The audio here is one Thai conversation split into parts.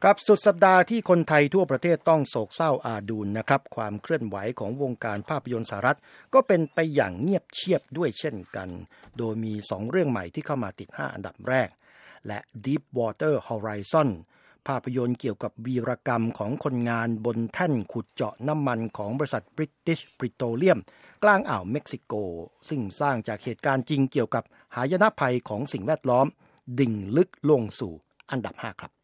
ครับสุดสัปดาห์ที่คนไทยทั่วประเทศต้องโศกเศร้าอาดูลนะครับความเคลื่อนไหวของวงการภาพยนตร์สหรัฐก็เป็นไปอย่างเงียบเชียบด้วยเช่นกันโดยมี2เรื่องใหม่ที่เข้ามาติด5อันดับแรกและ Deepwater Horizon ภาพยนตร์เกี่ยวกับวีรกรรมของคนงานบนแท่นขุดเจาะน้ำมันของบริษัท British Petroleum กลางอ่าวเม็กซิโกซึ่งสร้างจากเหตุการณ์จริงเกี่ยวกับหายนะภัยของสิ่งแวดล้อมดิ่งลึกลงสู่อันดับ5ครับ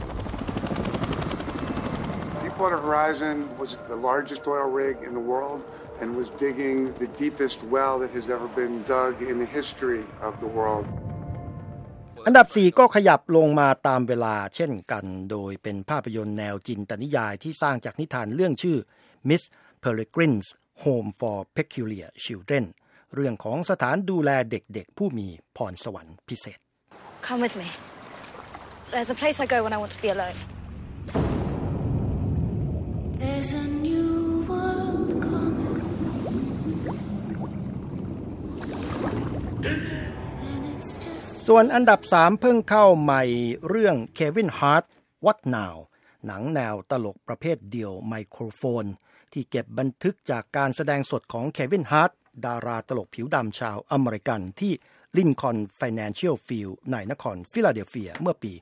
Deepwater Horizon was the largest oil rig in the world and was digging the deepest well that has ever been dug in the history of the world. อันดับ4ก็ขยับลงมาตามเวลาเช่นกันโดยเป็นภาพยนตร์แนวจินตนิยายที่สร้างจากนิทานเรื่องชื่อ Miss Peregrine's Home for Peculiar Children เรื่องของสถานดูแลเด็กๆผู้มีพรสวรรค์พิเศษ Come with me. There's a place I go when I want to be alone.There's a new world coming and it's just ส่วนอันดับ3เพิ่งเข้าใหม่เรื่อง Kevin Hart What Now หนังแนวตลกประเภทเดี่ยวไมโครโฟนที่เก็บบันทึกจากการแสดงสดของ Kevin Hart ดาราตลกผิวดำชาวอเมริกันที่ Lincoln Financial Field ในนครฟิลาเดลเฟียเมื่อปี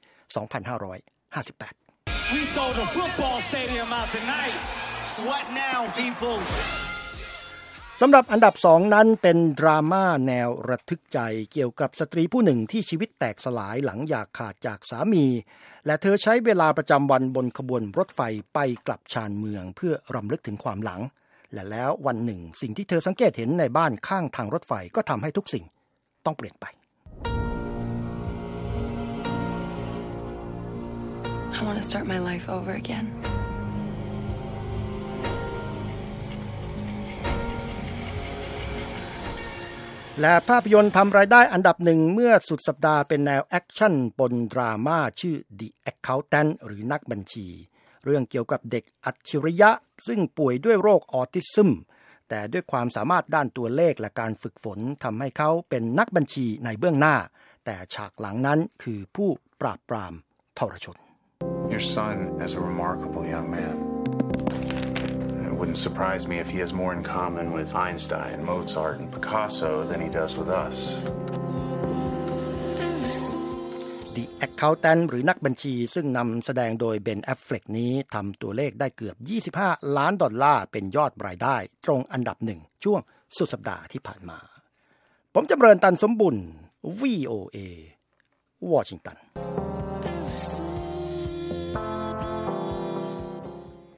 2558We sold a football stadium out tonight. What now, people? สำหรับอันดับ2นั้นเป็นดราม่าแนวระทึกใจเกี่ยวกับสตรีผู้หนึ่งที่ชีวิตแตกสลายหลังอยากขาดจากสามีและเธอใช้เวลาประจำวันบนขบวนรถไฟไปกลับชานเมืองเพื่อรำลึกถึงความหลังและแล้ววันหนึ่งสิ่งที่เธอสังเกตเห็นในบ้านข้างทางรถไฟก็ทำให้ทุกสิ่งต้องเปลี่ยนไป I want to start my life over again. และภาพยนตร์ทำรายได้อันดับหนึ่งเมื่อสุดสัปดาห์เป็นแนวแอคชั่นปนดราม่าชื่อ The Accountant หรือนักบัญชีเรื่องเกี่ยวกับเด็กอัจฉริยะซึ่งป่วยด้วยโรคออทิซึมแต่ด้วยความสามารถด้านตัวเลขและการฝึกฝนทำให้เขาเป็นนักบัญชีในเบื้องหน้าแต่ฉากหลังนั้นคือผู้ปราบปรามทรชน Your son is a remarkable young man. It wouldn't surprise me if he has more in common with Einstein, Mozart, and Picasso than he does with us. The Accountant หรือนักบัญชีซึ่งนำแสดงโดยเบน แอฟเฟล็กนี้ทำตัวเลขได้เกือบ$25 ล้านเป็นยอดรายได้ตรงอันดับ1ช่วงสุดสัปดาห์ที่ผ่านมาผมจำเริญตันสมบุญ VOA วอชิงตัน